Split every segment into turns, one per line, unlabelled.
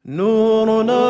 نورنا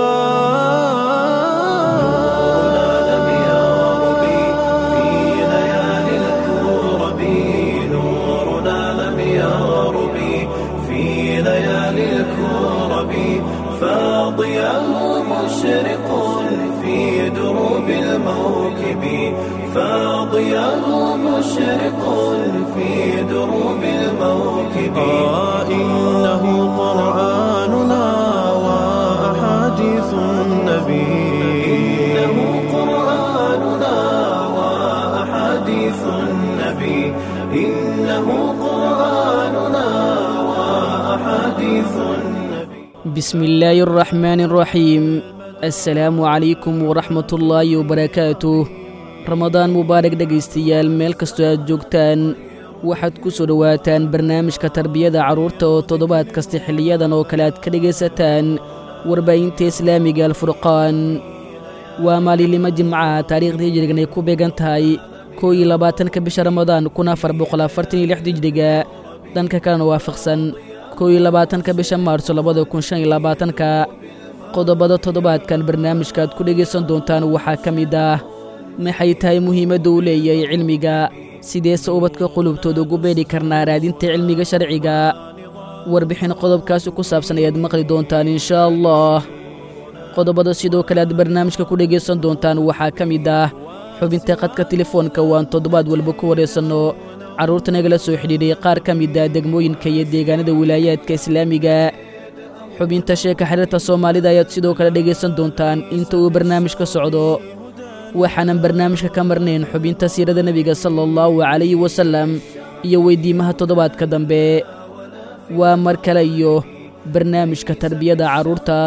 لم يغرب في ليالي الكرب. نورنا لم يغرب في ليالي الكرب. فاضياه مشرق في دروب الموكب. فاضياه مشرق في دروب الموكب. إنه قرآننا وأحاديث النبي. إنه قرآننا وأحاديث النبي. إنه قرآننا وأحاديث النبي.
بسم الله الرحمن الرحيم. السلام عليكم ورحمة الله وبركاته. رمضان مبارك dhegaystayaal meel kastoo aad joogtaan waxaad ku soo dhawaataan barnaamijka tarbiyada carruurta oo toddobaad kasta xiliyadan oo kale aad ka dhegaysataan warbaahinta islaamiga alfurqaan. waa maalinimo jimcaha taariikhda hijrigan ay ku beegan tahay 21 bisha ramadaan 1446 hijriga, dhanka kalena waafaqsan 21 bisha maarso 2025. qodobada toddobaadkan barnaamijka aad ku dhegaysan doontaan waxaa ka mid ah: maxay tahay muhiimadda uu leeyahay cilmiga? sideese ubadka qulubtooda ugu beedhi karnaa raadinta cilmiga sharciga? warbixin qodobkaasi ku saabsan ayaad maqli doontaan inshaa allah. qodobada sidoo kale aad barnaamijka ku dhegaysan doontaan waxaa ka mid ah xubinta khadka telefoonka waan toddobaad walba ku waraysanno carruurta nagala soo xidhiidhay qaar ka mid ah degmooyinka iyo deegaanada wilaayaadka islaamiga. xubinta sheeka xiriirta soomaalida ayaad sidoo kale dhegaysan doontaan inta uu barnaamijka socdo. waxaanan barnaamijka ka marnayn xubinta siirada nebiga sala allahu calayhi wasalam iyo weyddiimaha toddobaadka dambe. waa mar kale iyo barnaamijka tarbiyada carruurta.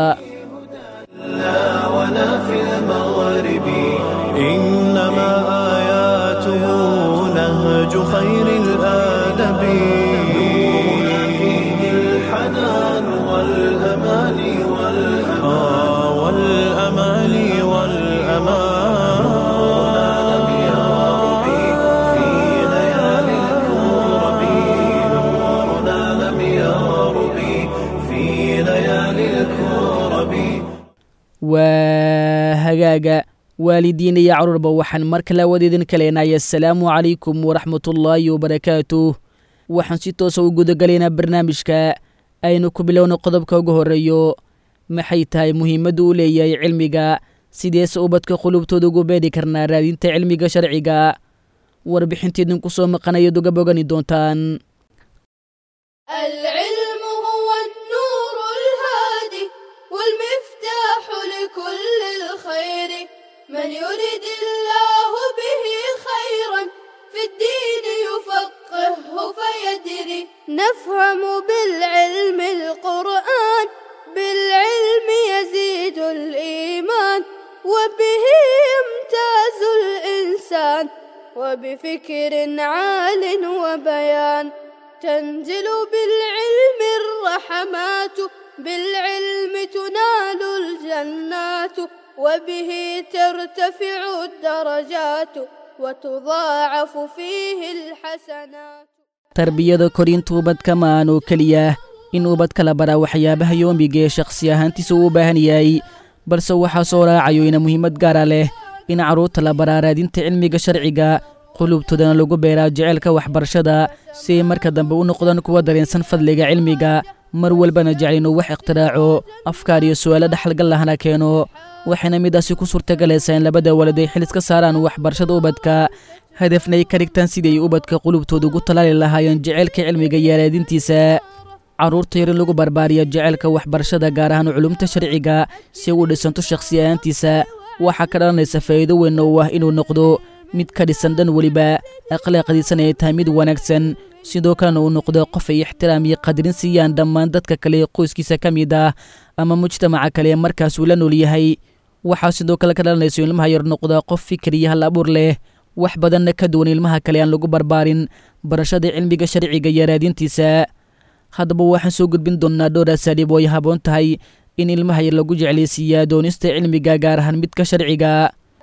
ولا في المغرب إنما آياته نهج خير الآدب. نورنا فيه الحنان والأمان والأمان والأمان. نورنا لم يغرب في ليالي الكرب. نورنا لم يغرب في ليالي الكرب.
waa hagaaga waalidiin iyo carruurba waxaan mar kale wadeedin kaleenaya assalaamu calaykum waraxmatullaahi wabarakaatuh. waxaan si toosa u gudagalaynaa barnaamijka. aynu ku bilowna qodobka ugu horreeyo: maxay tahay muhiimadda uu leeyahay cilmiga? sideese ubadka qulubtooda ugu beedhi karnaa raadinta cilmiga sharciga? warbixinteedin ku soo maqanayaad uga bogani doontaan.
العلم هو النور الهادي والمفتاح لكل الخير. من يرد الله به خيرا في الدين يفقهه فيدري. نفهم بالعلم القرآن بالعلم يزيد الإيمان وبه يمتاز الإنسان وبفكر عال وبيان. تنزل بالعلم الرحمات بالعلم تنال الجنات وبه ترتفع الدرجات وتضاعف فيه الحسنات.
tarbiyada korinta ubadka ma aan oo keliya in ubadka la baraa waxyaabaha yoomiga ee shakhsi ahaantiisa uu u baahan yahay, balse waxaa soo raacayo ina muhiimad gaara leh in carruurta la baraa raadinta cilmiga sharciga, qulubtoodana lagu beeraa jeceylka waxbarashada si ay marka dambe u noqdaan kuwa dareensan fadliga cilmiga, mar walbana jecel inuu wax ikhtiraaco, afkaar iyo su'aalo dhaxalgal lahana keeno. waxayna midaasi ku suurtagalaysaa in labada walid ay xil iska saaraan waxbarashada ubadka, hadafna ay ka dhigtaan sidii ay ubadka qulubtooda ugu talaali lahaayeen jeceylka cilmiga iyo raadintiisa. carruurta yar in lagu barbaariya jeceylka waxbarashada gaar ahaan culumta sharciga si uu dhisanto shakhsi ahaantiisa waxaa ka dhalanaysa faa'iido weyn oo ah inuu noqdo mid ka dhisan dhan weliba, akhlaaqdiisana ay tahay mid wanaagsan, sidoo kalena uu noqdo qof ay ixtiraam iyo qadarin siiyaan dhammaan dadka kale ee qoyskiisa ka mid ah ama mujtamaca kale ee markaas uu la nool yahay. waxaa sidoo kale ka dhalanayso ilmaha yar noqda qof fikir iyo hal abuur leh, wax badanna ka duwan ilmaha kale aan lagu barbaarin barashada cilmiga sharciga iyo raadintiisa. haddaba waxaan soo gudbin doonnaa dhowr asaaliib oo ay habboon tahay in ilmaha yar lagu jeclaysiiyaa doonista cilmiga gaar ahaan midka sharciga.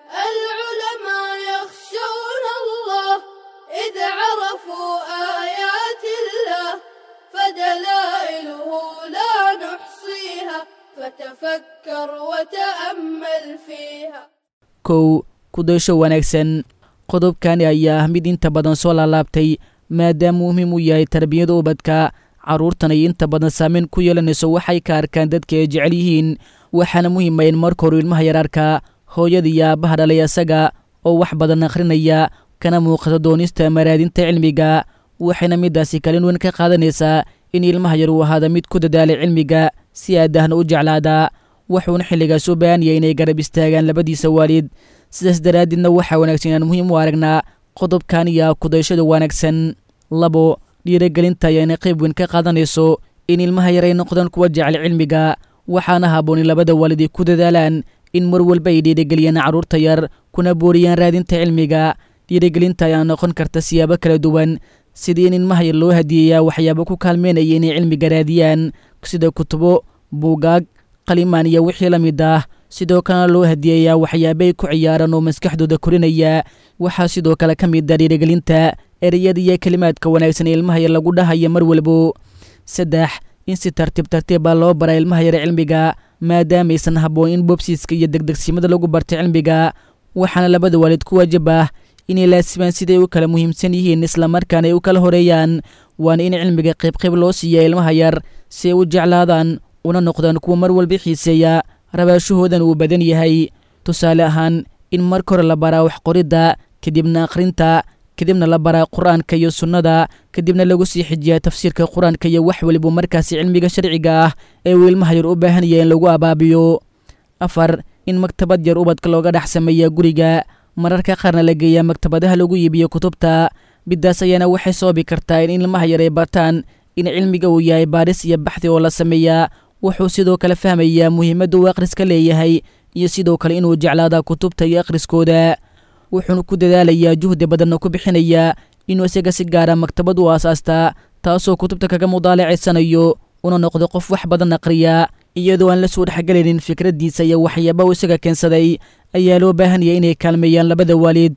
العلماء يخشون الله إذ عرفوا آيات الله فدلائله لا نحصيها فتفكر وتأمل فيها.
kow kudaysho wanaagsan. qodobkani ayaa ah mid inta badan soo laalaabtay maadaama muhiim u yahay tarbiyada ubadka. carruurtan ay inta badan saameyn ku yeelanayso waxay ka arkaan dadka ay jecel yihiin, waxaana muhiima in marka hore ilmaha yar arka hooyada iyo aabbaha dhalay asaga oo wax badan akhrinaya kana muuqata doonista maraadinta cilmiga. waxayna midaasi kalin weyn ka qaadanaysaa in ilmaha yar uu ahaada mid ku dadaalay cilmiga si aadahna u jeclaada. wuxuuna xilligaas u baahan yahay inay garab istaagaan labadiisa waalid. sidaas daraaddeedna waxaa wanaagsan inaan muhiim u aragnaa qodobkan iyo kudayshada wanaagsan. 2 dhiirigelinta ayayna qayb weyn ka qaadanayso in ilmaha yar ay noqdaan kuwa jecel cilmiga. waxaana habboon in labada waalid ay ku dadaalaan in mar walba ay dhiirigeliyaan carruurta yar kuna booriyaan raadinta cilmiga. dhiirigelinta ayaa noqon karta siyaabo kala duwan, sidii in ilmaha yar loo hadiyeeyaa waxyaabo ku kaalmeynaya inay cilmiga raadiyaan sida kutubo, buugaag, qalimaan iyo wixii la mid ah. sidoo kalena loo hadiyeeyaa waxyaabay ku ciyaaraan oo maskaxdooda korinaya. waxaa sidoo kale ka mid ah dhiirigelinta ereyada iyo kelimaadka wanaagsan ee ilmaha yar lagu dhahayo mar walbo. 3 in si tartiib loo bara ilmaha yar cilmiga maadaama aysan habboon in boobsiiska iyo degdegsimada lagu barta cilmiga. waxaana labada waalid ku waajib ah inay laasimaan siday u kala muhiimsan yihiin islamarkaana ay u kala horeeyaan. waana in cilmiga qayb loo siiya ilmaha yar si ay u jeclaadaan una noqdaan kuwa mar walba xiiseeya rabaashahoodan uu badan yahay. tusaale ahaan in marka hore la baraa wax qoridda, kadibna akhrinta, kadibna la baraa qur-aanka iyo sunnada, kadibna lagu sii xijiyaa tafsiirka qur-aanka iyo wax waliba markaasi cilmiga sharciga ah ee uu ilmaha yar u baahan yahay in lagu abaabiyo. 4 in maktabad yar ubadka looga dhex sameeya guriga, mararka qaarna la geeyaa maktabadaha lagu iibiyo kutubta. midaas ayaana waxay sababi kartaa in ilmaha yar ay bartaan in cilmiga uu yahay baaris iyo baxdi oo la sameeyaa. wuxuu sidoo kale fahmayaa muhiimadda uu akhriska leeyahay iyo sidoo kale inuu jeclaada kutubta iyo akhriskooda. wuxuuna ku dadaalayaa juhdi badanna ku bixinayaa inuu isaga si gaara maktabad u aasaastaa taasoo kutubta kaga mudaalacaysanayo una noqdo qof wax badan aqriya iyadoo aan la soo dhexgelaynin fikraddiisa iyo waxyaaba uu isaga keensaday. ayaa loo baahan yahay inay kaalmeeyaan labada waalid.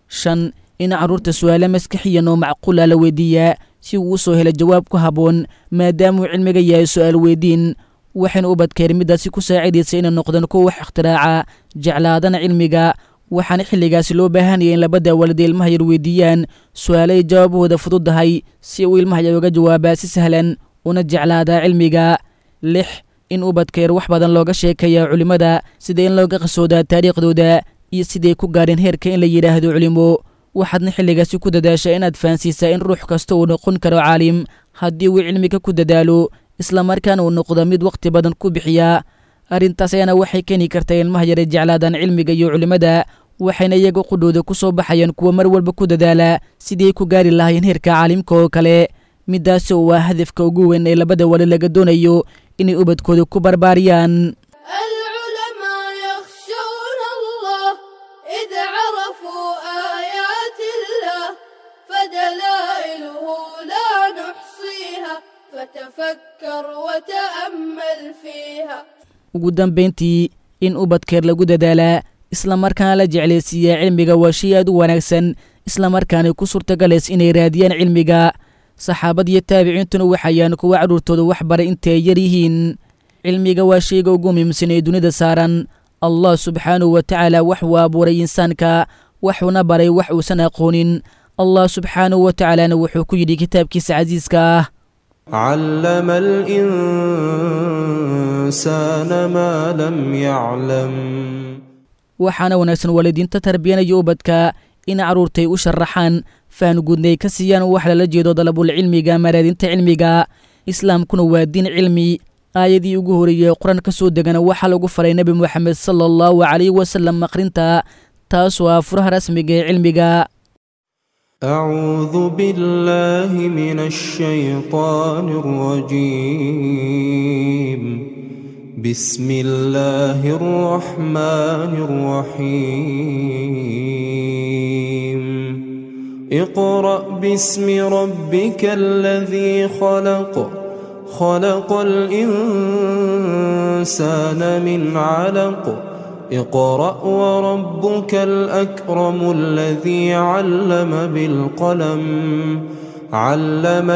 5 in carruurta su'aalo maskaxiyan oo macquula la weydiiyaa si uu u soo helo jawaab ku habboon maadaama uu cilmiga yahay su'aal weydiin. waxayna ubadkeer midaasi ku saacidaysa inay noqdaan kuwa wax ikhtiraca jeclaadana cilmiga. waxaana xilligaasi loo baahan yahay in labada waalid ilmaha yar weydiiyaan su'aalo ay jawaabahooda fududdahay si uu ilmaha yar uga jawaabaa si sahlan una jeclaadaa cilmiga. 6 in ubadkeer wax badan looga sheekaya culimmada sida in looga qasoodaa taariikhdooda iyo siday ku gaareen heerka in la yidhaahdo culimo. waxaadna xilligaasi ku dadaashaa inaad fahansiisaa in ruux kasta uu noqon karo caalim haddii uu cilmiga ku dadaalo islamarkaana uu noqdo mid waqti badan ku bixiya. arrintaas ayaana waxay keeni kartaa ilmaha yar ay jeclaadaan cilmiga iyo culimmada. waxayna iyaga qudhooda ku soo baxayaan kuwa mar walba ku dadaala sidii ku gaari lahaayeen heerka caalimka oo kale. midaasi oo waa hadafka ugu weyn ee labada waalid laga doonayo inay ubadkooda ku barbaariyaan.
العلماء يخشون الله إذ عرفوا آيات الله فدلائله لا نحصيها فتفكر وتأمل فيها.
ugu dambayntii in ubadkeer lagu dadaalaa islamarkaana la jeclaysiiyaa cilmiga waa shay aad u wanaagsan islamarkaana ku suurtagalays inay raadiyaan cilmiga. saxaabad iyo taabiciintuna waxayaan kuwa carruurtooda wax baray intay yar yihiin. cilmiga waa shayga ugu muhiimsan ee dunida saaran. allah subxaanahu wa tacaala wax uu abuuray insaanka waxuuna baray wax uusan aqoonin. allah subxaanahu wa tacaalana wuxuu ku yidhi kitaabkiisa casiiska ah
علم الإنسان ما لم يعلم.
waxaana wanaagsan waalidiinta tarbiyanaya ubadka in carruurtay u sharaxaan faan guudnay ka siiyaan wax lala jeedo dalabul cilmiga maraadinta cilmiga. islaamkuna waa diin cilmi. aayadii ugu horeeyay qur-aan ka soo degana waxaa lagu faray nebi moxamed sala allahu calayhi wasalam akhrinta taasoo ah furaha rasmiga ee cilmiga.
أعوذ بالله من الشيطان الرجيم. بسم الله الرحمن الرحيم. اقرأ باسم ربك الذي خلق خلق الإنسان من علق اقرأ وربك الأكرم الذي علم بالقلم علم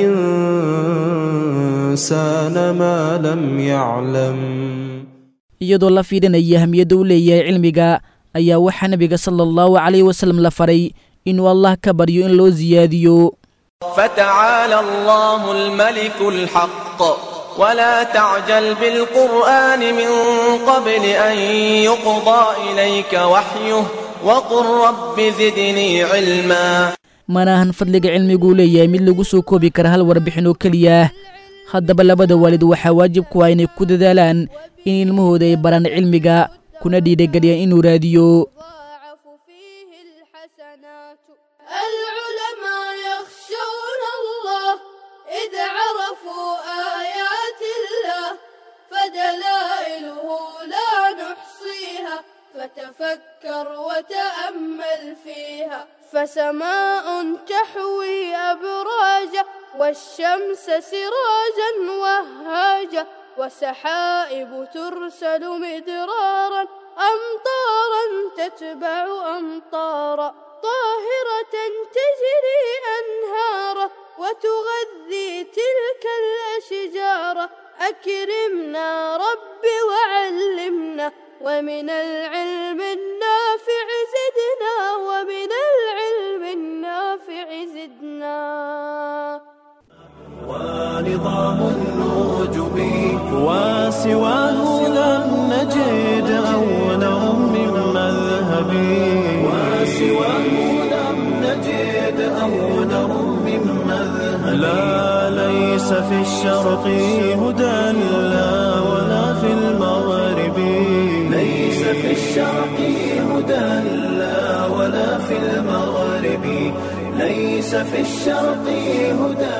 الإنسان ما لم يعلم.
iyadoo la fiirinaya ahmiyadda uu leeyahay cilmiga ayaa waxaa nabiga sallallahu alayhi wasallam la faray inuu Allah ka baryo in loo ziyaadiyo.
فتعالى الله الملك الحق ولا تعجل بالقرآن من قبل أن يقضى إليك وحيه وقل رب زدني علما.
manahan fadliga cilmigu leeyahay mid lagu soo koobi kara hal warbixin oo kaliya. haddaba labada waalid waxaa waajib ku ah inay ku dadaalaan in ilmahooda ay baraan cilmiga kuna dhiirigeliyaan inuu raadiyo.
العلماء يخشون الله إذ عرفوا آيات الله فدلائله لا نحصيها فتفكر وتأمل فيها فسماء تحوي أبراجا والشمس سراجا وهاجا وسحائب ترسل مدرارا أمطارا تتبع أمطارا طاهرة تجري أنهارا وتغذي تلك الأشجار أكرمنا رب وعلمنا ومن العلم النافع زدنا ومن العلم النافع زدنا.
ونظام النجوم وسواه لم نجد أولا من مذهبي وسواه لم نجد أولا من مذهبي لا ليس في الشرق هدى لا ولا في المغرب ليس في الشرق هدى لا ولا في المغرب ليس في الشرق هدى.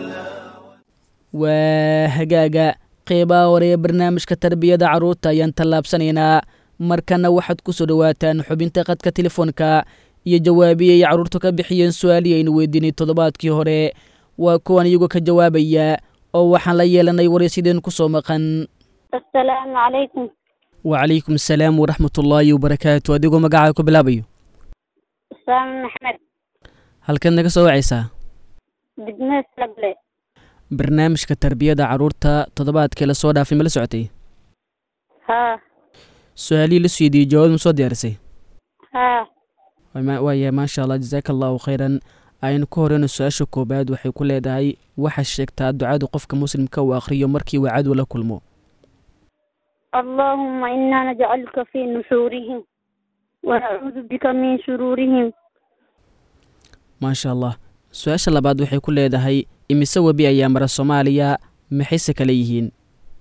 waa hagaaga qeybaha hore ee barnaamijka tarbiyada carruurta ayaan tallaabsanaynaa. markana waxaad ku soo dhowaataan xubinta qadka telefoonka iyo jawaabiyey ay carruurtu ka bixiyeen su-aalii aynu weydiinay toddobaadkii hore. waa kuwan iyagoo ka jawaabaya oo waxaan la yeelanay waraysideen ku soo maqan.
assalaamu calaykum.
wacalaykum asalaam waraxmatullaahi wabarakaatu. adigoo magacaa ku bilaabayo.
usaama maxmed.
halkaad naga soo wacaysaa?
degmada Salagle.
barnaamijka tarbiyada carruurta toddobaadkii la soo dhaafay ma la socotay?
haa.
su-aalihii la siiyey jawaab ma soo diyaarisay?
haa.
waaya maasha allah jazaaka allahu khayran. aynu ka horeyno su-aasha koobaad waxay ku leedahay waxaa sheegtaa ducadu qofka muslimka uu akhriyo markii uu cadow la kulmo.
اللهم إنا نجعلك في نحورهم ونعوذ بك من شرورهم.
maasha allah. su-aasha labaad waxay ku leedahay imise webi ayaa mara Soomaaliya maxayse kale yihiin?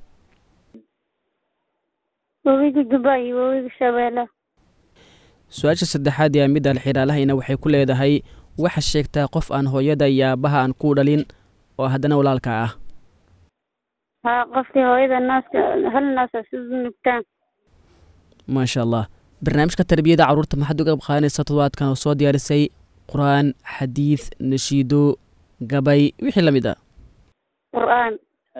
webiga Jubba iyo webiga Shabeelle.
su-aasha saddexaad ee mid alxiraalahayna waxay ku leedahay waxa sheegtaa qof aan hooyada iyo aabbaha aan ku dhalin oo haddana walaalka ah.
haa qofkii hooyada naaska hal naasa si nugtaan.
maasha allah. barnaamijka tarbiyada carruurta maxaad uga qaadanaysaa toddobaadkan oo soo diyaarisay qur'aan, xadiid, nashiido, gabay wixii la mid ah?
qur'aan.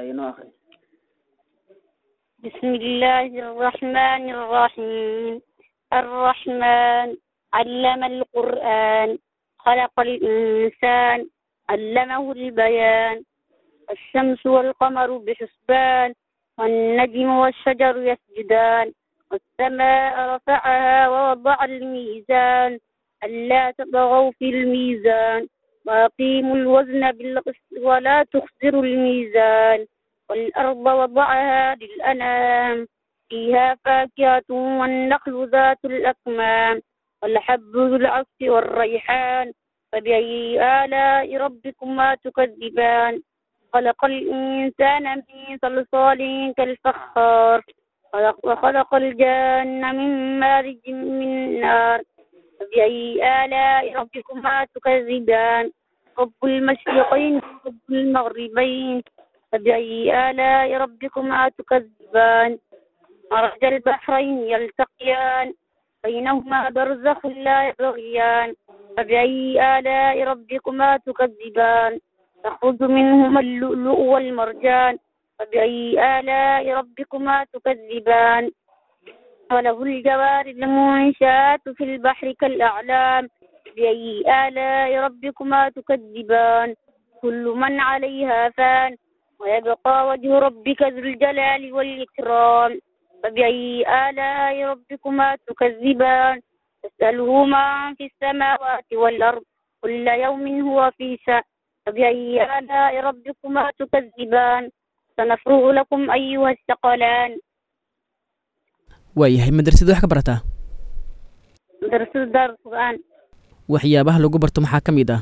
بسم الله الرحمن الرحيم. الرحمن علم القرآن خلق الإنسان علمه البيان الشمس والقمر بحسبان والنجم والشجر يسجدان والسماء رفعها ووضع الميزان ألا تطغوا في الميزان وأقيموا الوزن بالقسط ولا تخسروا الميزان والأرض وضعها للأنام فيها فاكهة والنخل ذات الأكمام والحب ذو العصف والريحان فبأي آلاء ربكما تكذبان خلق الإنسان من صلصال كالفخار وخلق الجن من مارج من نار فبأي آلاء ربكما تكذبان رب المشرقين ورب المغربين فبأي آلاء ربكما تكذبان مرج البحرين يلتقيان بينهما برزخ لا يبغيان فبأي آلاء ربكما تكذبان تخرج منهما اللؤلؤ والمرجان فبأي آلاء ربكما تكذبان وله الجوار المنشآت في البحر كالأعلام فبأي آلاء ربكما تكذبان كل من عليها فان ويبقى وجه ربك ذو الجلال والإكرام فبأي آلاء ربكما تكذبان تسأله من في السماوات والأرض كل يوم هو في شأن فبأي آلاء ربكما تكذبان سنفرغ لكم أيها الثقلان.
waayahay madrasada wax ka barataa
مدرسة دار القرآن.
waxyaabaha lagu barto maxaa ka mid ah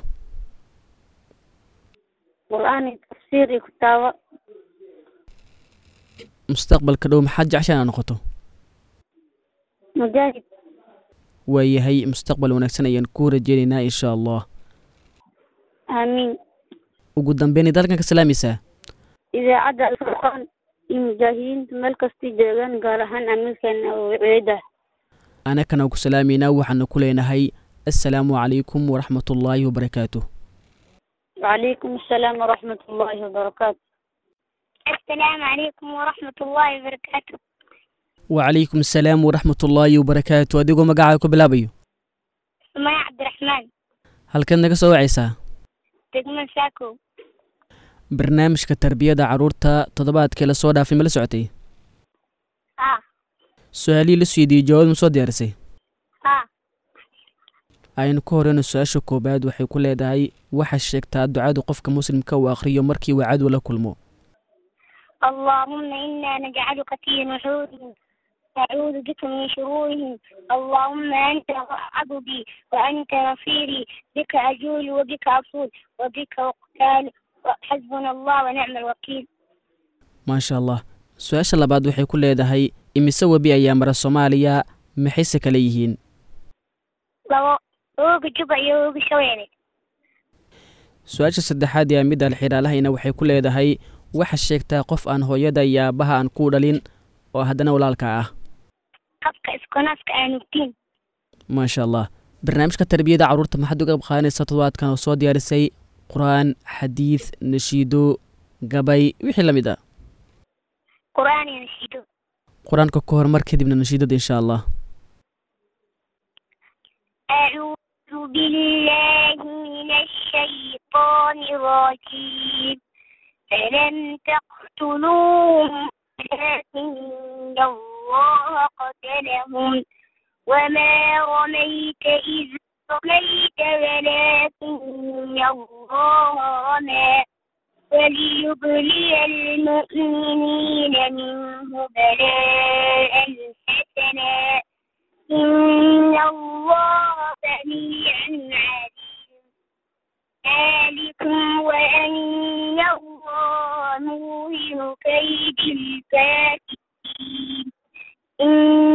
قرآن تفسير كتابة.
mustaqbalka dhow maxaad jeceshaan inaad noqoto
مجاهد.
waayahay mustaqbal wanaagsan ayaan kuu rajeynaynaa insha allah.
آمين.
ugu dambeyn dalkan ka salaamaysaa
إذا عدى الفرقان المجاهدين ملك استجابان قالهن أمريكا وعيدة.
anakana ku salaamaynaa waxaana ku leenahay assalaamu calaykum waraxmatullaahi wabarakaatuh.
وعليكم السلام ورحمة الله وبركاته. السلام عليكم ورحمة الله وبركاته.
وعليكم السلام waraxmatullaahi wabarakaatuh. adigoo magacaaga ku bilaabayo
سمية عبد الرحمن.
halkaad naga soo wacaysaa
دقمن ساكو.
barnaamijka tarbiyada carruurta toddobaadkii la soo dhaafay ma la socotay su-aalihii la siiyey jawaab ma soo diyaarisay aynu ka horeyno su-aasha koobaad waxay ku leedahay waxaa sheegtaa ducada qofka muslimka uu akhriyo markii uu cadow la kulmo
اللهم إنا نجعلك في نحورهم نعوذ بك من شرورهم اللهم أنت عبدي وأنت نصيري بك أجول وبك أصول وبك أقتال حسبنا الله ونعم الوكيل.
maasha allah. su-aasha labaad waxay ku leedahay imise webi ayaa mara soomaaliya maxayse kale yihiin
لو أوجي جبا يوجي شويني.
su-aasha saddexaad ee mid alxiraalahayna waxay ku leedahay waxa sheegtaa qof aan hooyada iyo aabbaha aan ku dhalin oo haddana walaalka ah
قفك إسكوناسك آنوتين.
maasha allah. barnaamijka tarbiyada carruurta maxaad uga qaanaysaa toddobaadkan oo soo diyaarisay qur-aan xadiid nashiido gabay wixii la mid ah
قرآن ينشيدو.
qur-aanka ka hor mar kadibna nashiidada insha allah.
أعوذ بالله من الشيطان الرجيم فلم تقتلوهم ولكن الله قتلهم وما رميت إذ رميت ولكن الله رمى وليبلي المؤمنين منه بلاء حسنا إن الله سميع عليم ذلكم وأن الله موهن كيد الكافرين إن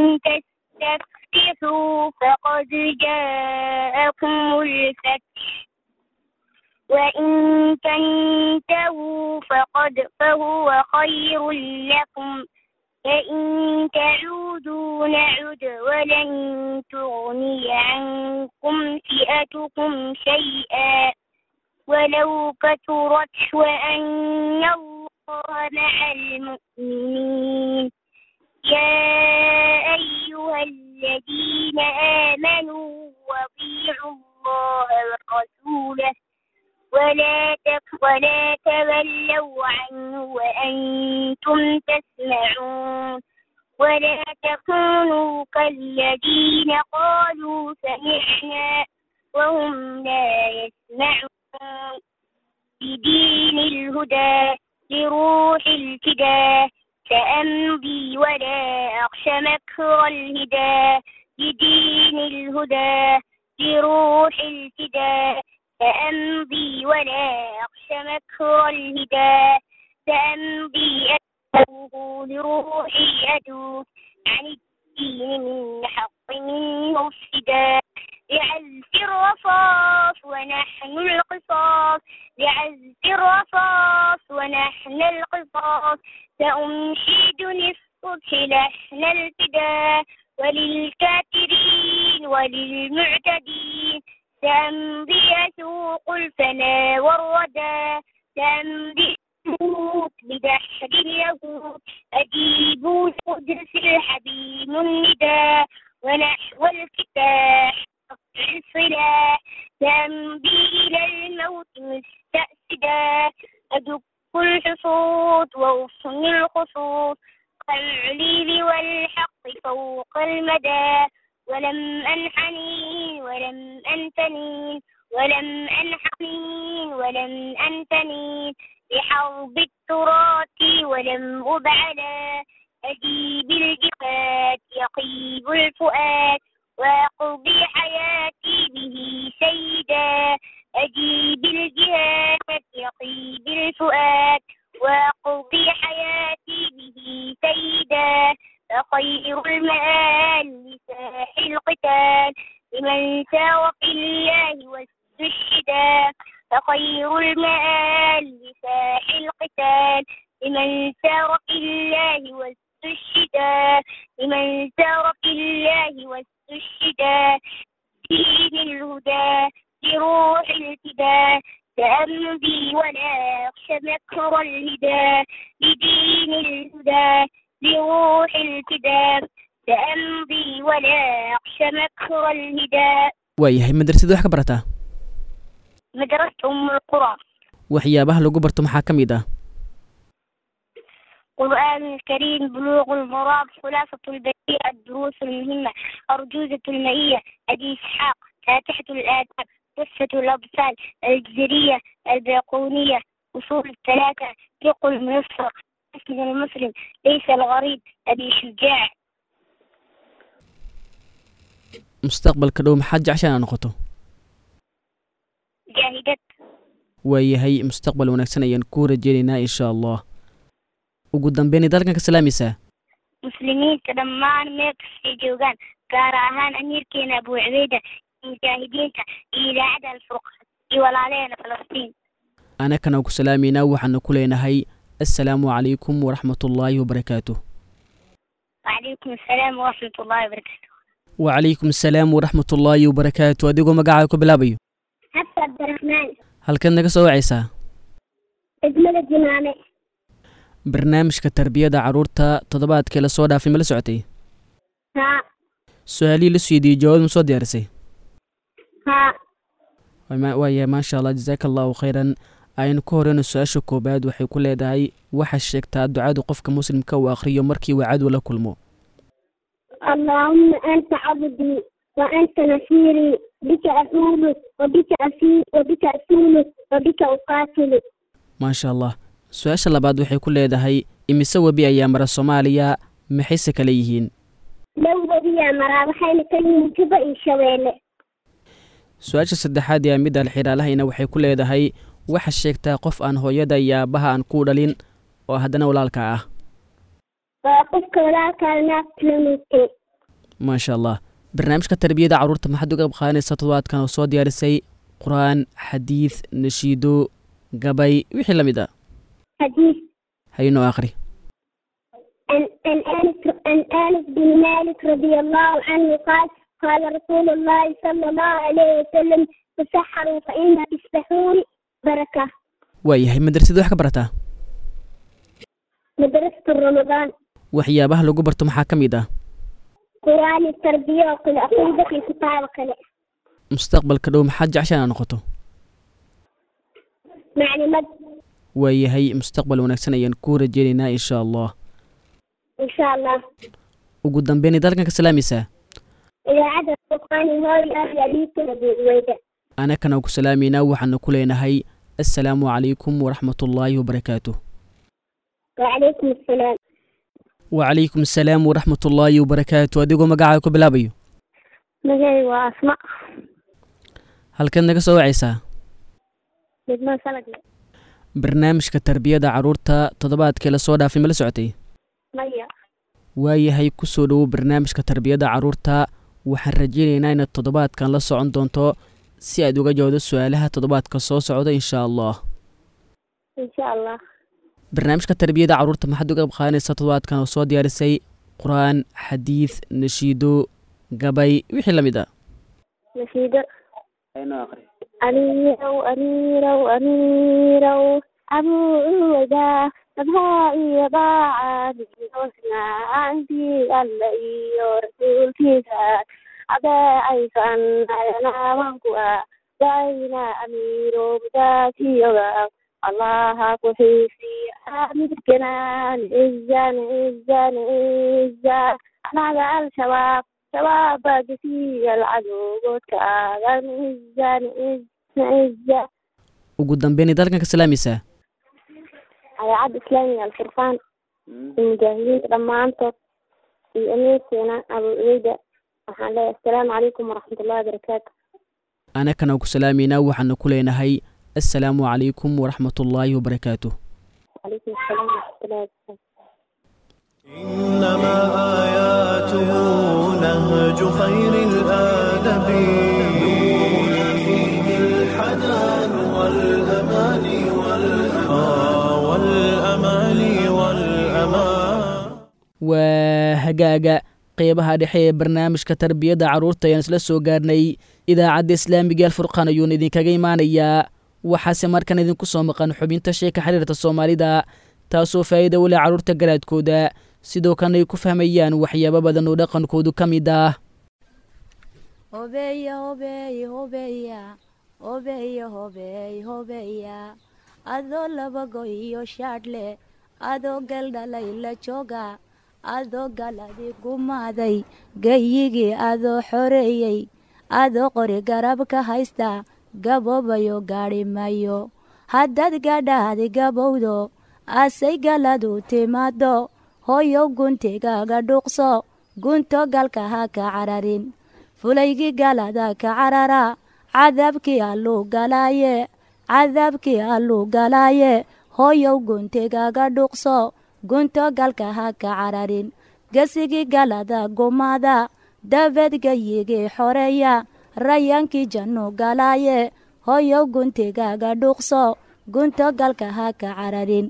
تستفتحوا فقد جاءكم الفتح وإن تنتهوا فهو خير لكم فإن تعودوا نعد ولن تغني عنكم فئتكم شيئا ولو كثرت وأن الله مع المؤمنين يا أيها الذين آمنوا وأطيعوا الله ورسوله ولا تولوا عنه وأنتم تسمعون ولا تكونوا كالذين قالوا سمعنا وهم لا يسمعون بدين الهدى لروح الفداء سأمضي ولا أخشى مكر الهدى بدين الهدى لروح الفداء سأمضي ولا أخشى مكر الهدى سأمضي أدعوه لروحي أدعو عن الدين من حق منه الفداء لعز الرصاص ونحن القصاص لعز الرصاص ونحن القصاص سأنشد للصبح لحن الفداء وللكافرين وللمعتدين سأمضي أسوق الفنا والردى سأمضي أموت بدحر اليهود أجيب القدس الحبيب النداء ونحو الفتاح الصلاح فاعلي ذوى الحق فوق المدى ولم أنحني ولم أنتني ولم أنحني ولم أنتني بحرب التراث ولم أبعلا أجيب الجفات يقيب الفؤاد وأقضي حياتي به سيدا أجيب الجهات يقيب الفؤاد وأقضي حياتي به سيدا فخير المآل لساح القتال لمن سار في الله واستشهدا فخير المآل لساح القتال لمن سار في الله واستشهدا لمن سار في الله واستشهدا دين الهدى لروح الفداء سأمضي ولا أخشى مكر الهدى لدين الهدى لروح الفداء سأمضي ولا أخشى مكر الهدى.
waayahay madrasada wax ka barataa
مدرسة أم القرى.
waxyaabaha lagu barto maxaa ka mid ah
القرآن الكريم بلوغ المراد خلاصة البديع الدروس المهمة أرجوزة المئية أبي إسحاق فاتحة الآداب قصة الأبطال الجزرية الباقونية أصول الثلاثة فقه الميسر اسم المسلم ليس الغريب أبي شجاع.
mustaqbalka dhow maxaad jeceshaan aad noqoto
جاهدت.
waayahay mustaqbal wanaagsan ayaan kuu rajeynaynaa insha allah ugu dambeyn dalkan ka salaamaysaa
مسلمين تدمان ميكس في جوغان كاراهان أمير كينا أبو عبيدة مجاهدين إلى عدا الفرقان ولا فلسطين.
anakana ku salaamaynaa waxaana ku leenahay assalaamu calaykum waraxmatullaahi wabarakaatuh.
وعليكم السلام ورحمة الله وبركاته.
وعليكم السلام ورحمة الله وبركاته. adigoo magacaaga ku bilaabayo
حتى عبد الرحمن
halkan naga soo wacaysaa
إجمال الجمامة.
barnaamijka tarbiyada carruurta toddobaadkii la soo dhaafay ma la socotay
ها
su-aalihii la siiyey jawaab ma soo diyaarisay
ها
waaya maasha allah jazaaka allahu khayran aynu ku horeyno su-aasha koobaad waxay ku leedahay waxaa sheegtaa ducadu qofka muslimka uu akhriyo markii uu cadow la kulmo
اللهم أنت عبدي وأنت نصيري بك أقول وبك أسير وبك أسول وبك أقاتل.
maasha allah su-aasha labaad waxay ku leedahay imise webi ayaa mara soomaaliya maxayse kale yihiin
لو بدي مرا وحين كلمة كبا شويلة.
su-aasha saddexaad ee mid alxiraalahayna waxay ku leedahay waxa sheegtaa qof aan hooyada iyo aabbaha aan ku dhalin oo haddana walaalka ah
وقفك ولا كان كلمتي.
maasha allah barnaamijka tarbiyada carruurta maxaad uga qaadanaysaa toddobaadkan oo soo diyaarisay qur-aan xadiid nashiido gabay wixii la mid ah
حديث
haynoo akhri
أن أنس بن مالك رضي الله عنه قال قال رسول الله صلى الله عليه وسلم تسحروا فإن في السحور بركة.
waayahay madrasada wax ka barataa
مدرسة رمضان.
waxyaabaha lagu barto maxaa ka mid ah
قرآن التربية والعقيدة في كتاب قلع.
mustaqbalka dhow maxaad jeceshaan aad noqoto
معلومات
waayahay mustaqbal wanaagsan ayaan kuu rajeynaynaa insha allah
إن شاء الله.
ugu dambeyn dalkan ka salaamaysaa
إذا عدد القرآن هو الأهل أبيك أبو عبيدة.
anakana ku salaamaynaa waxaana ku leenahay assalaamu calaykum waraxmatullaahi wabarakaatuh.
وعليكم السلام.
وعليكم السلام ورحمة الله وبركاته. adigoo magacaaga ku bilaabayo
مجاي وأسماء
halkan naga soo wacaysaa
بدنا سلك
barnaamijka tarbiyada carruurta toddobaadkii la soo dhaafay ma la socotay
مية.
waayahay ku soo dhowow barnaamijka tarbiyada carruurta waxaan rajeynaynaa inaad toddobaadkan la socon doonto si aad uga jawaabdo su-aalaha toddobaadka soo socda insha allah
إن شاء الله.
barnaamijka tarbiyada carruurta maxaad uga qaadanaysaa toddobaadkan oo soo diyaarisay qur-aan xadiid nashiido gabay wixii la mid ah
نشيد أميرو أميرو أميرو أبو عودا أبهائي ضاعا بجوزنا عندي اللي رسول كيسات أبا عيسان أنا وانكوا داينا أميرو بداتي يغا الله كحيفي أمركنا إزان إزان إزان أنا على الشباب شباب في العدو كأغن إزان إزان إزان
ugu dambeyn dalkan ka salaamaysaa
على عد إسلامي الفرقان المجاهدين لما أنتم في أميرتنا أبو عبيدة السلام عليكم ورحمة الله وبركاته
أنا كان أقول سلامينا وحنا كلنا هاي السلام عليكم ورحمة الله وبركاته
عليكم السلام ورحمة الله وبركاته
إنما آياته نهج خير الآدب نورنا فيه الحنان والأمان والأمان
وهجاجة qeybaha dhexe ee barnaamijka tarbiyada caruurta ayaan isla soo gaarnay idaacadda islaamiga alfurqaan ayuuna idinkaga imaanayaa waxaase markan idinku soo maqan xubinta sheeka xiriirta soomaalida taasoo faa'iido u leh caruurta garaadkooda sidoo kalena ay ku fahmayaan waxyaabo badan oo dhaqankoodu ka mid ah
adoo labago iyo shaadhle adoo galdhalay la jooga adoo galadii gumaaday gayigii adoo xoreeyey adoo qori garab ka haysta gaboobayo gaadhi mayo haddaad gadhaadi gabowdo asay galadu timaado hooyow guntigaaga dhuuqso gunto galka ha ka cararin fulaygii galada ka carara cadaabkii alluu galaaye hooyow guntigaaga dhuuqso gunto galka ha ka cararin gesigii galada gumaada dabeed gayigii xoreeya rayaankii jannu galaaye hooyow guntigaaga dhuuqso gunto galka ha ka cararin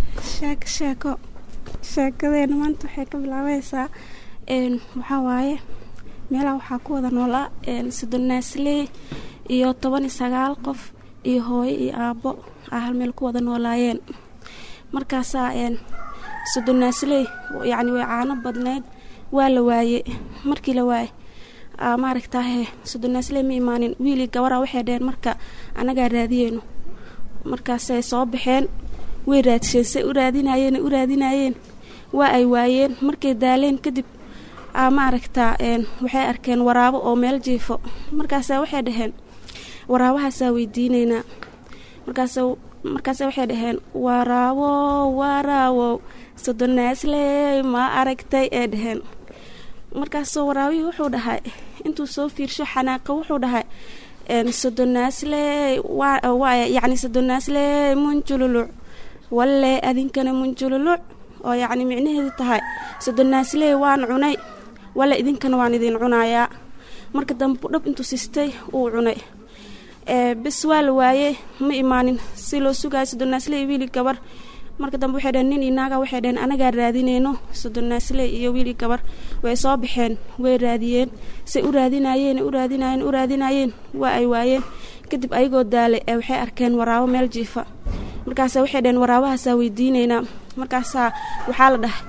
sheekadeena maanta waxay ka bilaabaysaa waxaa waaye meelaha waxaa ku wada noolaa sodonaasley iyo 19 qof iyo hooyo iyo aabbo hal meel ku wada noolaayeen markaasaa sodonaasley yacni way caano badneyd waa la waaye markii la waaye maaragtaahe sodonaasley ma imaanin wiilii gabara waxay dheheen marka annagaa raadiyeyno markaasay soo baxeen way raadsheen say u raadinayeen waa ay waayeen markay daaleen kadib maaragtaa waxay arkeen waraabo oo meel jiifo markaasa waxay dhaheen waraabahaasaa weydiineynaa markaase waxay dhaheen waraawo sodonaasley ma aragtay ee dhaheen markaasoo waraabihii wuxuu dhahay intuu soo fiirsho xanaaqa wuxuu dhahay sodonaasley yacni sodonaasley munjululuc walle adinkana munjululuc oo yacni micnaheedu tahay sodonaasley waan cunay walle idinkana waan idin cunayaa marka dambu dhab intuu sistay uu cunay bes waa la waaye ma imaanin si loo sugaayo sodonaasley wiili gabar marka dambe waxay dhaheen nin inaaga waxay dhaheen anagaa raadineyno sodonaasley iyo wiili gabar way soo baxeen way raadiyeen say u raadinayeen waa ay waayeen kadib ayagoo daale waxay arkeen waraabo meel jiifa markaasa waxay dhaheen waraabahaasaa weydiineynaa markaasaa waxaa la dhahay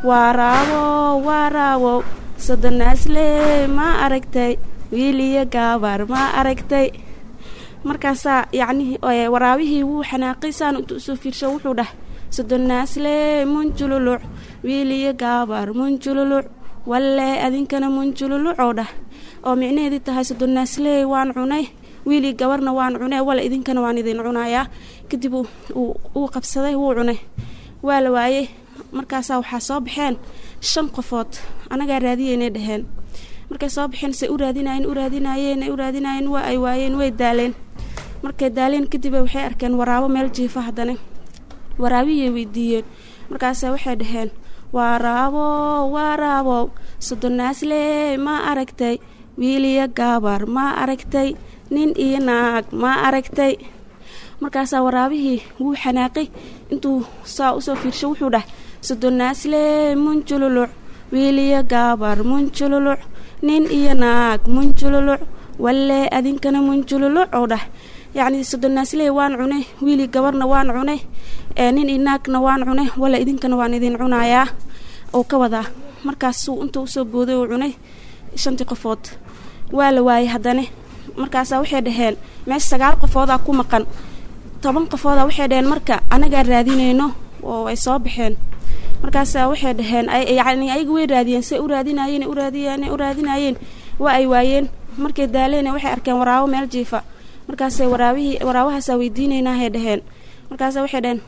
waraawo sodonaasley ma aragtay wiiliyo gabar ma aragtay markaasaa yacni waraabihii wuu xanaaqay saan intuu usoo fiirsho wuxuu dhahay sodonaasley munjululuc wiiliyo gabar munjululuc walle adinkana munjululuc oo dhah oo micnaheedii tahay sodonaasley waan cunay wiilii gabarna waan cunay walle idinkana waan idin cunayaa kadib uu qabsaday wuu cunay waa la waayey markaasaa waxaa soo baxeen 5 qofood anagaa raadiyeynay dhaheen markay soo baxeen say u raadinayeen waa ay waayeen way daaleen markay daaleen kadib waxay arkeen waraabo meel jiifa haddana waraabihii weydiiyeen markaasa waxay dhaheen waraawo sodonaasley ma aragtay wiiliyo gabar ma aragtay nin iyo naag ma aragtay markaasaa waraabihii wuu xanaaqay intuu saa usoo fiirsho wuxuu dhahay sodonaasley munjululuc wiiliyo gabar munjululuc nin iyo naag munjululuc walle adinkana munjululuc oo dhah yacni sodonaasley waan cunay wiilii gabarna waan cunay nin iyo naagna waan cunay walle idinkana waan idin cunayaa oo ka wadaa markaasuu intuu usoo booday uu cunay 5 qofood waa la waayey haddana markaasaa waxay dhaheen meesha 9 qofoodaa ku maqan 10 qofooda waxay dhaheen marka anaga raadinayno oo ay soo baxeen markaas waxay dhaheen yani ayagu way raadiyeen say u raadinayeen waa ay waayeen markay daaleen waxay arkeen waraabo meel jiifa markaas waraabahaas weydiinaynaa hay dhaheen markaas waxay dhaheen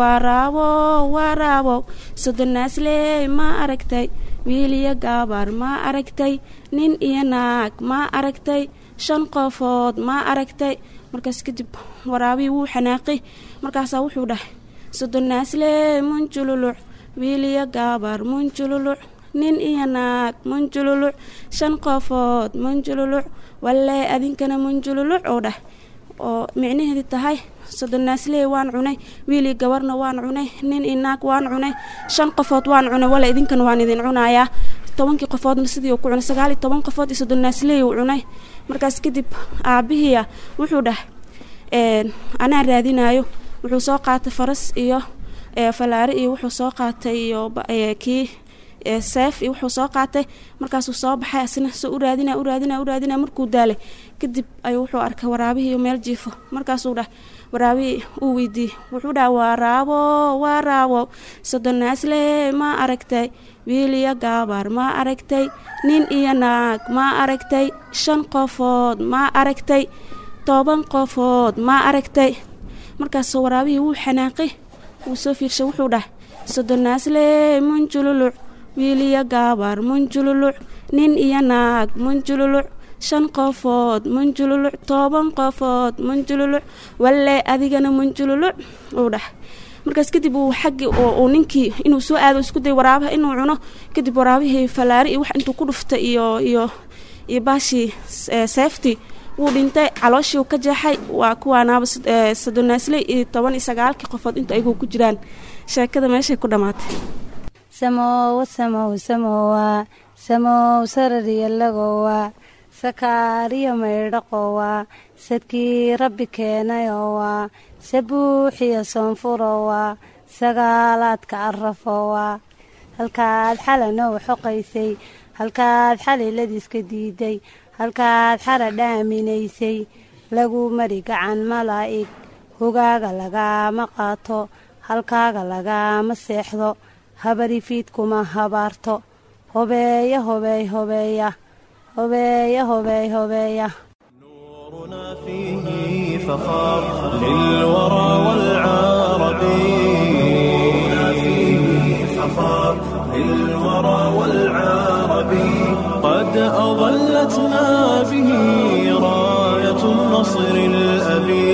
waraabo sodonaasle ma aragtay wiil iyo gabar ma aragtay nin iyo naag ma aragtay 5 qofood ma aragtay markaas kadib waraabii wuu xanaaqay markaas wuxuu dhahay sodonaasle munjululuc wiil iyo gabar munjululuc nin iyo naag munjululuc 5 qofood munjululuc walle adinkana munjululuc oo dhah oo micnaheedu tahay sodonaasle waan cunay wiil iyo gabarna waan cunay nin iyo naag waan cunay 5 qofood waan cunay walle idinkana waan idin cunayaa 10 qofoodna sidii uu ku cunay 19 qofood iyo sodonaasle uu cunay markaas kadib aabihiya wuxuu dhahay anaa raadinayo wuxuu soo qaatay faras iyo falaari iyo wuxuu soo qaatay iyo kii seef iyo wuxuu soo qaatay markaasuu soo baxay asna soo u raadina markuu daalay kadib ayuu wuxuu arkay waraabihii meel jiifo markaasuu dhahay waraabii uu weydiiyey wuxuu dhahay waraabo sodonaasle ma aragtay wiil iyo gabar ma aragtay nin iyo naag ma aragtay 5 qofood ma aragtay 10 qofood ma aragtay markaas waraabihii wuu xanaaqay wuu soo fiirshay wuxuu dhahay sodonaasle munjululuc wiil iyo gabar munjululuc nin iyo naag munjululuc 5 qofood munjululuc 10 qofood munjululuc walle adigana munjululuc uu dhahay markaas kadib uu xaqi oo ninkii inuu soo aado isku day waraabaha inuu cuno kadib waraabihii falaari iyo wax intuu ku dhuftay iyo baashi safety wuu dhintay calooshii ka jeexay waa kuwaanaaba sodonaasle 19 qofood inta ay ku jiraan sheekada meeshay ku dhamaatay
samow sarariya lagowa sakaariyo maydhaqowa sadkii rabbi keenayowa sabuuxiyo soonfurowa sagaalaadka arafowa halkaad xalanoo xoqaysay halkaad xaliladiiska diiday halkaad xara dhaaminaysay lagu mari gacan malaa'ig hogaaga lagaama qaato halkaaga lagaama seexdo habari fiidkuma habaarto hobeeya
نورنا فيه فخار للورى والعربي قد أظلتنا به راية النصر الأبي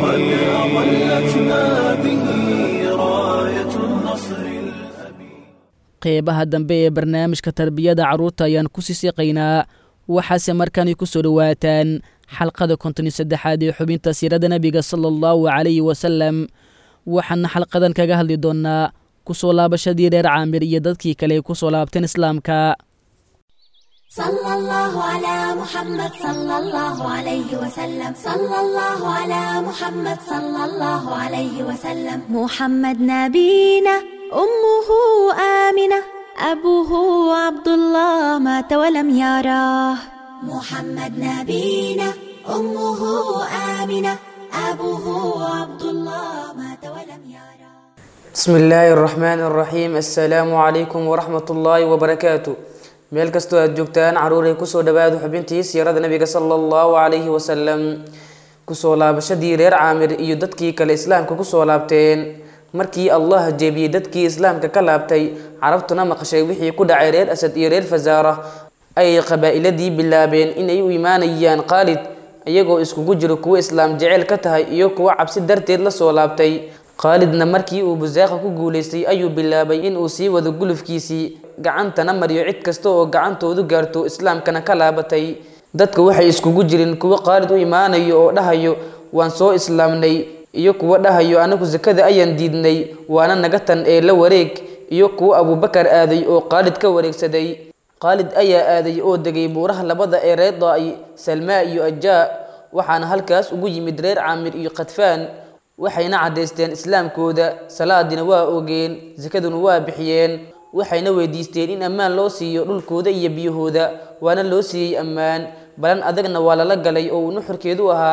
qeybaha dambe ee barnaamijka tarbiyada carruurta ayaan ku sii siqaynaa waxaase markaani ku soo dhowaataan xalqada 53aad ee xubinta siirada nebiga sala allahu calayhi wasalam waxaana xalqadan kaga hadli doonnaa ku soo laabashadii reer caamir iyo dadkii kale ay ku soo laabteen islaamka
صلى الله على محمد صلى الله عليه وسلم صلى الله على محمد صلى الله عليه وسلم محمد نبينا أمه آمنة أبوه عبد الله مات ولم يراه محمد نبينا أمه آمنة أبوه عبد الله مات ولم يراه
بسم الله الرحمن الرحيم السلام عليكم ورحمة الله وبركاته meel kastoo aad joogtaan caruuray ku soo dhawaado xubintii siirada nabiga sallallahu alayhi wasallam ku soo laabashadii reer caamir iyo dadkii kale islaamka ku soo laabteen markii Allah jeebiyay dadkii islaamka ka laabtay carabtuna maqashay wixii ku dhacay reer asad iyo reer fazaara ay qabaa'iladii bilaabeen inay u iimaanayaan qaalid iyagoo iskugu jiro kuwa islaam jecel ka tahay iyo kuwa cabsi darteed la soo laabtay qaalidna markii uu busaaqa ku guuleystay ayuu bilaabay in uu sii wado gulufkiisii gacantana mariyo cid kasta oo gacantoodu gaarto islaamkana ka laabatay dadka waxay iskugu jireen kuwa qaalid u iimaanayo oo dhahayo waan soo islaamnay iyo kuwa dhahayo anagu zakada ayaan diidnay waana naga tan ee la wareeg iyo kuwa abubakar aaday oo qaalid ka wareegsaday qaalid ayaa aaday oo degay buuraha labada ee reeda ay salmaa iyo ajaa waxaana halkaas ugu yimid reer caamir iyo qadfaan waxayna cadeysteen islaamkooda salaadina waa ogeen zakaduna waa bixiyeen waxayna weydiisteen in ammaan loo siiyo dhulkooda iyo biyahooda waana loo siiyay ammaan balan adagna waa lala galay oo nuxurkeedu ahaa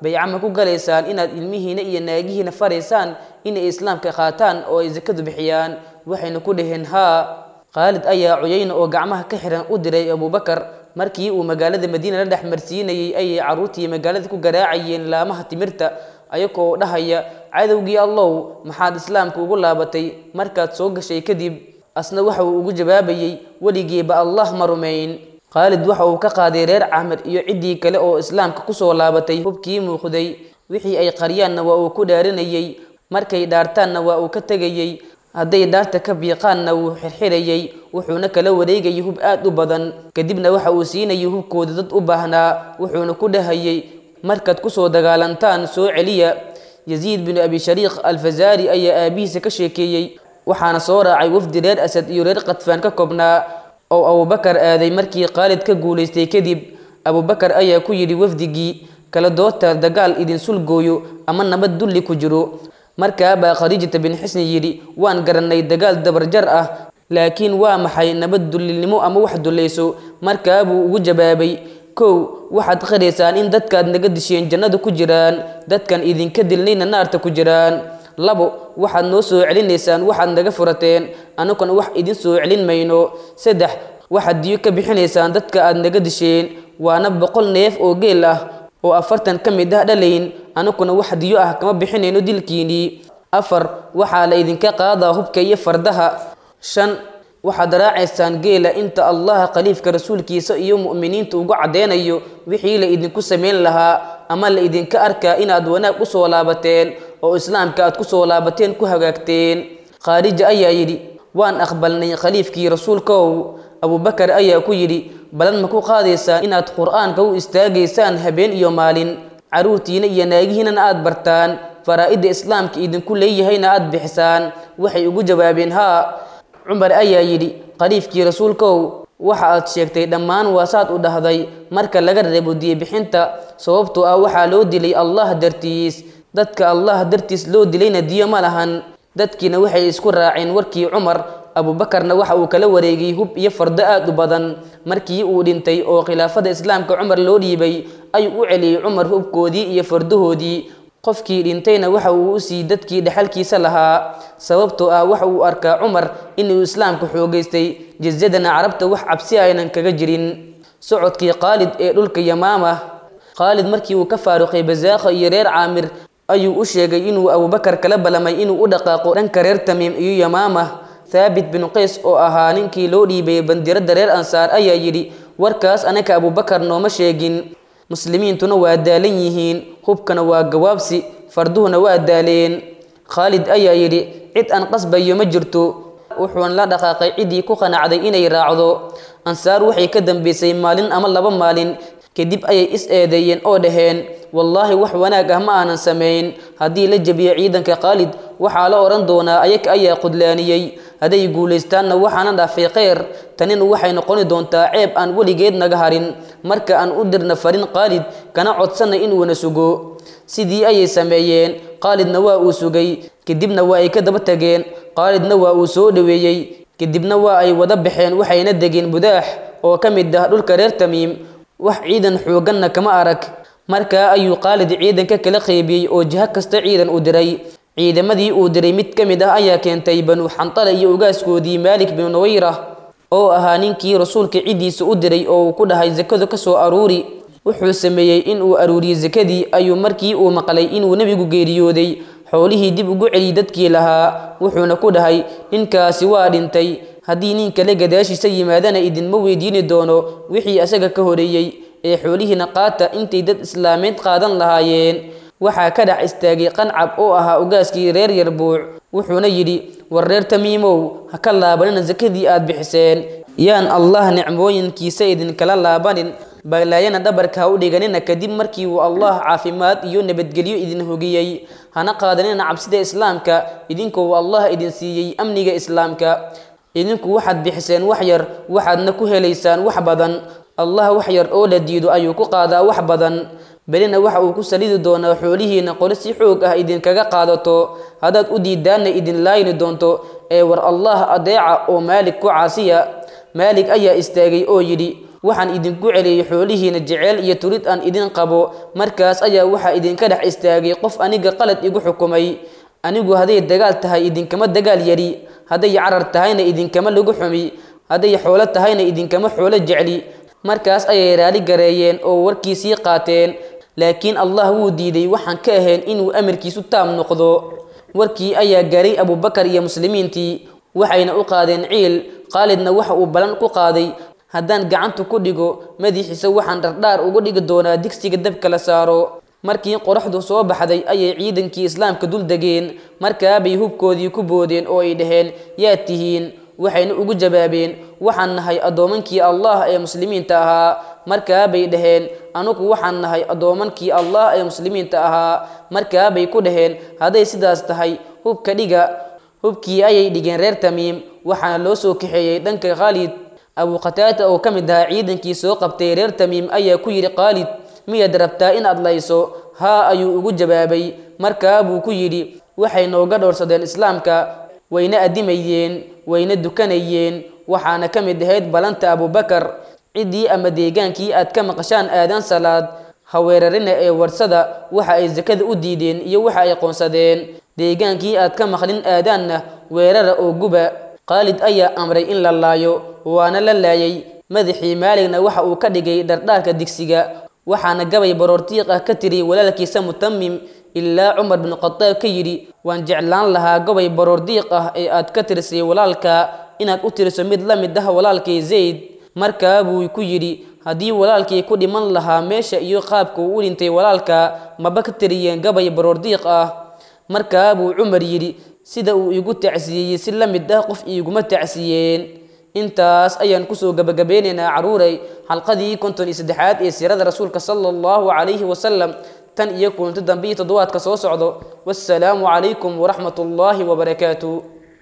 bayca ma ku galaysaan inaad ilmihiina iyo naagihiina faraysaan inay islaamka qaataan oo ay zakadu bixiyaan waxayna ku dhaheen haa khaalid ayaa cuyayna oo gacmaha ka xiran u diray abubakar markii uu magaalada madiina la dhex marsiinayay ayay carruurtii magaalada ku garaacayeen laamaha timirta ayagoo dhahaya cadowgii allow maxaad islaamka ugu laabatay markaad soo gashay kadib asna waxa uu ugu jawaabayay weligiiba allah ma rumayn khaalid waxa uu ka qaaday reer camir iyo ciddii kale oo islaamka kusoo laabatay hubkii muuqday wixii ay qaryaanna waa uu ku dhaaranayay markay dhaartaanna waa uu ka tegayay hadday dhaarta ka biiqaanna wuu xirxirayay wuxuuna kala wareegayay hub aad u badan kadibna waxa uu siinayay hubkooda dad u baahnaa wuxuuna ku dhahayay markaad kusoo dagaalantaan soo celiya yaziid binu abi shariiq alfazaari ayaa aabihiisa ka sheekeeyey waxaana soo raacay wafdi reer asad iyo reer qadfaan ka koobnaa oo abubakar aaday markii khaalid ka guulaystay kadib abubakar ayaa ku yidhi wafdigii kala doorta dagaal idin sulgooyo ama nabad dulli ku jiro markaabaa khadiijata bin xisni yidhi waan garanay dagaal dabarjar ah laakiin waa maxay nabad dullinimo ama wax dullayso markaabuu ugu jawaabay kow waxaad qiraysaan in dadkaad naga disheen jannada ku jiraan dadkan idinka dilnayna naarta ku jiraan labo waxaad noo soo celinaysaan waxaad naga furateen anaguna wax idin soo celin mayno saddex waxaad diyo ka bixinaysaan dadka aad naga disheen waana 100 neef oo geel ah oo 40 ka mid ah dhalayn anaguna wax diyo ah kama bixinayno dilkiinii afar waxaa la idinka qaadaa hubka iyo fardaha shan waxaad raacaysaan geela inta allah khaliifka rasuulkiisa iyo mu'miniinta ugu cadeynayo wixii la idinku sameyn lahaa ama la idinka arkaa inaad wanaag u soo laabateen oo islaamka aad ku soo laabateen ku hagaagteen khaarija ayaa yidhi waan aqbalnay khaliifkii rasuulkow abubakar ayaa ku yidhi balan ma ku qaadaysaan inaad qur'aanka u istaagaysaan habeen iyo maalin caruurtiina iyo naagihiinana aad bartaan faraa'idda islaamka idinku leeyahayna aad bixisaan waxay ugu jawaabeen haa cumar ayaa yidhi khaliifkii rasuulkow waxa aad sheegtay dhammaan waasaad u dhahday marka laga reebo diye bixinta sababtoo ah waxaa loo dilay allah dartiis dadka allah dartiis loo dilayna diyo ma lahan dadkiina waxay isku raaceen warkii cumar abubakarna waxa uu kala wareegay hub iyo fardo aad u badan markii uu dhintay oo khilaafada islaamka cumar loo dhiibay ayuu u celiyey cumar hubkoodii iyo fardahoodii qofkii dhintayna waxa uu u sii dadkii dhaxalkiisa lahaa sababtoo ah waxa uu arkaa cumar inuu islaamku xoogaystay jazadana carabta wax cabsi aynan kaga jirin socodkii khaalid ee dhulka yamaama khaalid markii uu ka faaruqay bazaakha iyo reer caamir ayuu u sheegay inuu abubakar kala balamay inuu u dhaqaaqo dhanka reer tamiim iyo yamaama thaabit bin qays oo ahaa ninkii loo dhiibay bandiradda reer ansaar ayaa yidhi warkaas anaka abubakar nooma sheegin muslimiintuna waa daalan yihiin hubkana waa gawaabsi farduhuna waa daaleen khaalid ayaa yidhi cid aan qasbayo ma jirto wuxuuna la dhaqaaqay ciddii ku qanacday inay raacdo ansaar waxay ka dambaysay maalin ama 2 maalin kadib ayay is eedeeyeen oo dhaheen wallaahi wax wanaag ah ma aanan samayn haddii la jabiyo ciidanka khaalid waxaa la odhan doonaa ayaga ayaa qudlaaniyey hadday guulaystaanna waxaana dhaafay kheyr tanina waxay noqoni doontaa ceeb aan weligeed naga harin marka aan u dirna farin khaalid kana codsanna inuuna sugo sidii ayay sameeyeen khaalidna waa uu sugay kadibna waa ay ka daba tageen khaalidna waa uu soo dhaweeyey kadibna waa ay wada baxeen waxayna degeen budaax oo ka mid ah dhulka reer tamiim wax ciidan xooganna kama arag markaa ayuu khaalid ciidanka kala qaybiyey oo jiha kasta ciidan u diray ciidamadii uu diray mid ka mid ah ayaa keentay banu xantala iyo ugaaskoodii maalik bin nuwayra oo ahaa ninkii rasuulka ciddiisa u diray oo uu ku dhahay zakadu ka soo aruuri wuxuu sameeyey inuu aruuriyey zakadii ayuu markii uu maqlay inuu nebigu geeriyooday xoolihii dib ugu celiyey dadkii lahaa wuxuuna ku dhahay ninkaasi waa dhintay haddii nin kale gadaashiisa yimaadana idinma weydiini doono wixii asaga ka horeeyey ee xoolihiina qaata intay dad islaameed qaadan lahaayeen waxaa ka dhac istaagay qancab oo ahaa ugaaskii reer yarbuuc wuxuuna yidhi war reer tamiimow ha ka laabanina zakadii aad bixiseen yaan allah nicmooyinkiisa idinkala laabanin balaayana dhabarka ha u dhiganina kadib markii uu allah caafimaad iyo nabadgelyo idin hogiyey hana qaadanina cabsida islaamka idinkoo allah idin siiyey amniga islaamka idinku waxaad bixiseen wax yar waxaadna ku helaysaan wax badan allah wax yar oo la diido ayuu ku qaadaa wax badan belina waxa uu ku salidi doonaa xoolihiina qole si xoog ah idinkaga qaadato haddaad u diidaanna idin laayni doonto ee war allah adeeca oo maalik ku caasiya maalik ayaa istaagay oo yidhi waxaan idinku celiyey xoolihiina jecel iyo turid aan idin qabo markaas ayaa waxaa idinka dhex istaagay qof aniga qalad igu xukumay anigu hadday dagaal tahay idinkama dagaal yari hadday carar tahayna idinkama lagu xumi hadday xoolo tahayna idinkama xoolo jecli markaas ayay raali gareeyeen oo warkiisii qaateen laakiin Allah wuu diiday waxaan ka ahayn inuu amarkiisu taam noqdo warkii ayaa gaaray Abubakar iyo muslimiintii waxayna u qaadeen ciil Khalidna waxa uu balan ku qaaday haddaan gacanta ku dhigo madaxiisa waxaan dhardhaar ugu dhigi doonaa digsiga dabka la saaro markii qoraxdu soo baxday ayay ciidankii islaamka dul degeen markaa bay hubkoodii ku boodeen oo ay dhaheen yaa tihiin waxayna ugu jawaabeen waxaan nahay adoomankii Allah ee muslimiinta ahaa markaa bay dhaheen anugu waxaan nahay adoomankii Allah ee muslimiinta ahaa markaa bay ku dhaheen haday sidaas tahay hubka dhiga hubkii ayay dhigeen reer Tamiim waxaana loo soo kaxeeyay dhanka Khalid Abu Qatada oo kamid ah ciidankii soo qabtay reer Tamiim ayaa ku yiri Khalid miyaad rabtaa inaad layso haa ayuu ugu jawaabay markaa buu ku yiri waxay nooga doorsadeen islaamka wayna adimayeen wayna dukanayeen waxaana kamid ahayd balanta Abubakar cidii ama deegaankii aad ka maqashaan aadan salaad haweerarina ee warsada waxa ay zakada u diideen iyo waxa ay qoonsadeen deegaankii aad ka maqlin aadaanna weerara oo guba Khalid ayaa amray in la laayo waana la laayay madaxii maaligna waxa uu ka dhigay dhardhaarka digsiga waxaana gabay baroortiiq ah ka tiri walaalkiisa Mutammim ilaa Umar bin Khattab ka yiri waan jeclaan lahaa gabay baroordiiq ah ee aad ka tirisay walaalka inaad u tiriso mid la mid ah walaalkay Zayd markaa buu ku yiri hadii walaalkay ku dhiman lahaa meesha iyo qaabka uu dhintay walaalka maba ka tiriyeen gabay baroordiiq ah markaa buu Umar yiri sida uu igu tacsiyay si la mid ah qof iguma tacsiyeen intaas ayaan ku soo gabagabeynaa caruuray halqadii 53aad ee siirada rasuulka sallallahu alayhi wasallam tan iyo kulanti dambe toddobaadka soo socdo wassalaamu alaykum wa rahmatullahi wa barakatuh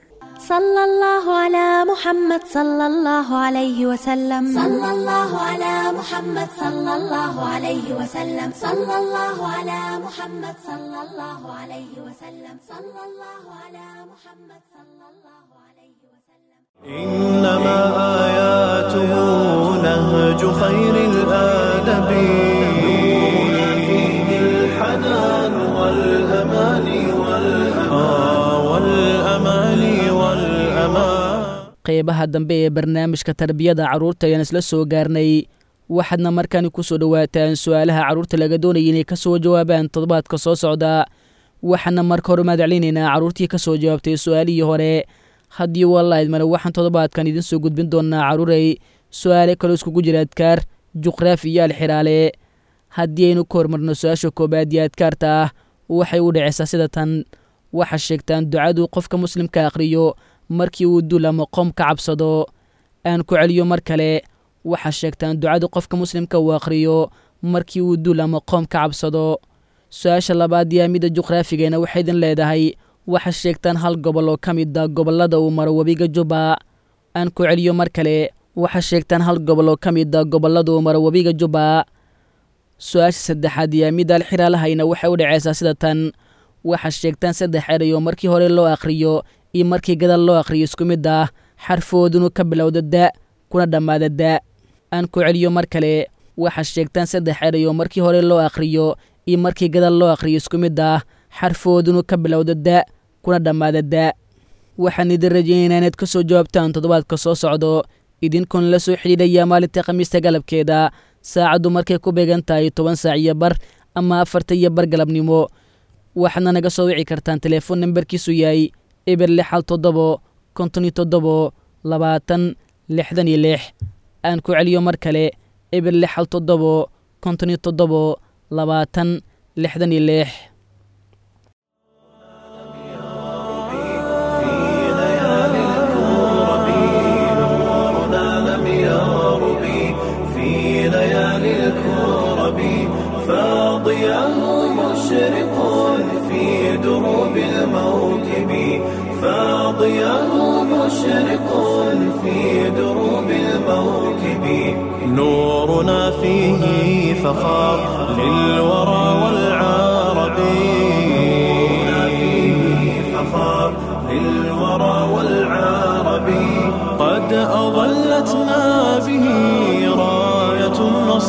صلى الله على محمد صلى الله عليه وسلم صلى الله على محمد صلى الله عليه وسلم صلى الله على محمد صلى الله عليه وسلم صلى الله على محمد صلى الله عليه وسلم
إنما آياته نهج خير الآدب نورنا فيه الحنان والأمان والأمان
qeybaha dambe ee barnaamijka tarbiyada carruurta ayaan isla soo gaarnay waxaadna markaani ku soo dhowaataan su-aalaha carruurta laga doonayay inay ka soo jawaabaan toddobaadka soo socda waxaana marka hore mahadcelinaynaa carruurtii ka soo jawaabtay su-aalihii hore haddii wallahi male waxaan toddobaadkan idin soo gudbin doonaa carruuray su-aale kaloo iskugu jira adkaar juqraafi iyo alxiraale haddii aynu ka hormarno su-aasha koobaad iyo adkaarta ah waxay u dhacaysaa sida tan waxaa sheegtaan ducadu qofka muslimka akhriyo markii uu dul ama qoom ka cabsado aan ku celiyo mar kale waxaa sheegtaan ducadu qofka muslimka uu akhriyo markii uu dul ama qoom ka cabsado su-aasha labaad yaa midda juqraafigeena waxay idin leedahay waxaa sheegtaan hal gobol oo ka mid ah gobollada uu maro webiga Juba aan ku celiyo mar kale waxaa sheegtaan hal gobol oo ka mid ah gobollada uu maro webiga Juba su-aasha saddexaad yaa midda alxiraalahayna waxay u dhacaysaa sida tan waxaa sheegtaan 3 eray oo markii hore loo akhriyo iyo markii gadaal loo akhriyo isku mid ah xarfooduna ka bilowda da kuna dhammaada da aan ku celiyo mar kale waxaa sheegtaan 3 eray oo markii hore loo akhriyo iyo markii gadaal loo akhriyo isku mid ah xarfooduna ka bilowda da kuna dhammaada da waxaan idin rajaynaynaa inaad ka soo jawaabtaan toddobaadka soo socdo idinkuna la soo xidhiidhaya maalinta khamiista galabkeeda saacaddu markay ku beegan tahay 10 saac iyo bar ama 4 iyo bar galabnimo waxaadna naga soo wici kartaan telefoon nambarkiisu yahay eber 67 57 20 66 aan ku celiyo mar kale eber 67 57 20 66
مشرق في دروب الموكب فاضياه مشرق في دروب الموكب نورنا فيه فخار للورى والعرب نورنا فيه فخار للورى والعرب قد أظلتنا به راية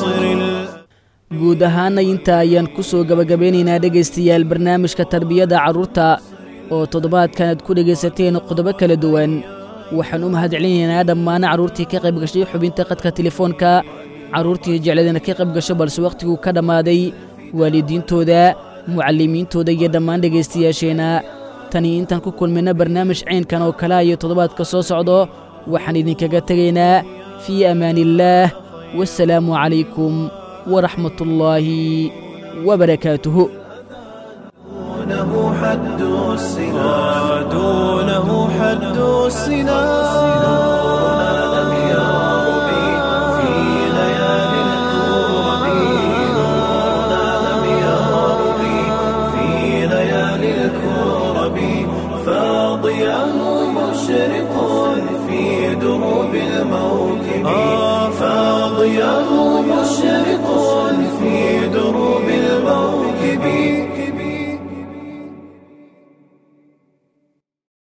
guud ahaana inta ayaan ku soo gabagabeynaynaa dhegaystayaal barnaamijka tarbiyada carruurta oo toddobaadkan aad ku dhegaysateen qodobo kala duwan waxaan u mahadcelinaynaa dhammaan carruurtii ka qayb gashay xubinta qadka telefoonka carruurtii jecladana ka qayb gasho balse wakhtiguu ka dhammaaday waalidiintooda mucallimiintooda iyo dhammaan dhegaystayaasheenna tani intaan ku kulmayna barnaamij caynkan oo kale iyo toddobaadka soo socdo waxaan idinkaga tegaynaa fii amaaniillaah wassalaamu calaykum ورحمة الله وبركاته
دونه حد السنا دونه حد السنا لم يربي في ليالي الكرب لم يربي في ليالي الكرب فاضياه مشرق في دروب الموكب فاضياه مشرق